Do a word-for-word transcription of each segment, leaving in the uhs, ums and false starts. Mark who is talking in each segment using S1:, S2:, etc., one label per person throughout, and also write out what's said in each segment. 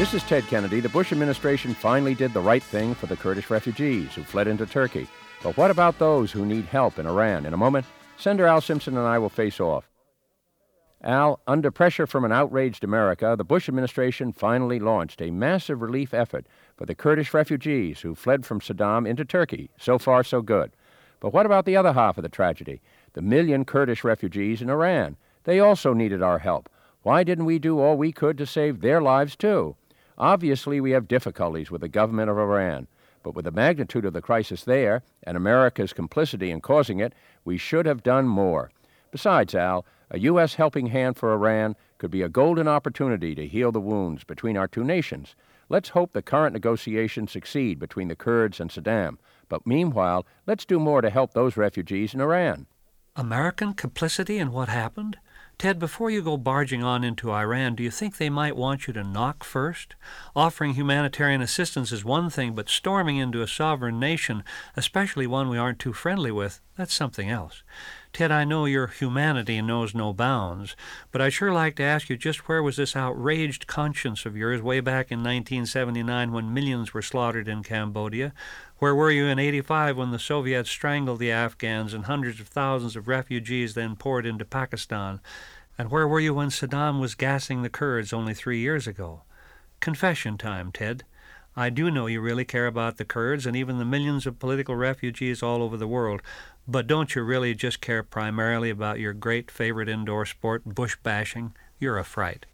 S1: This is Ted Kennedy. The Bush administration finally did the right thing for the Kurdish refugees who fled into Turkey. But what about those who need help in Iran? In a moment, Senator Al Simpson and I will face off. Al, under pressure from an outraged America, the Bush administration finally launched a massive relief effort for the Kurdish refugees who fled from Saddam into Turkey. So far, so good. But what about the other half of the tragedy? The million Kurdish refugees in Iran. They also needed our help. Why didn't we do all we could to save their lives, too? Obviously, we have difficulties with the government of Iran. But with the magnitude of the crisis there and America's complicity in causing it, we should have done more. Besides, Al, a U S helping hand for Iran could be a golden opportunity to heal the wounds between our two nations. Let's hope the current negotiations succeed between the Kurds and Saddam. But meanwhile, let's do more to help those refugees in Iran.
S2: American complicity in what happened? Ted, before you go barging on into Iran, do you think they might want you to knock first? Offering humanitarian assistance is one thing, but storming into a sovereign nation, especially one we aren't too friendly with, that's something else. Ted, I know your humanity knows no bounds, but I'd sure like to ask you just where was this outraged conscience of yours way back in nineteen seventy-nine when millions were slaughtered in Cambodia? Where were you in eighty-five when the Soviets strangled the Afghans and hundreds of thousands of refugees then poured into Pakistan? And where were you when Saddam was gassing the Kurds only three years ago? Confession time, Ted. I do know you really care about the Kurds and even the millions of political refugees all over the world, but don't you really just care primarily about your great favorite indoor sport, bush bashing? You're a fright.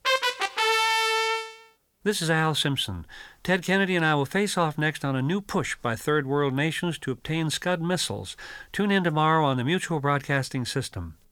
S2: This is Al Simpson. Ted Kennedy and I will face off next on a new push by third world nations to obtain Scud missiles. Tune in tomorrow on the Mutual Broadcasting System.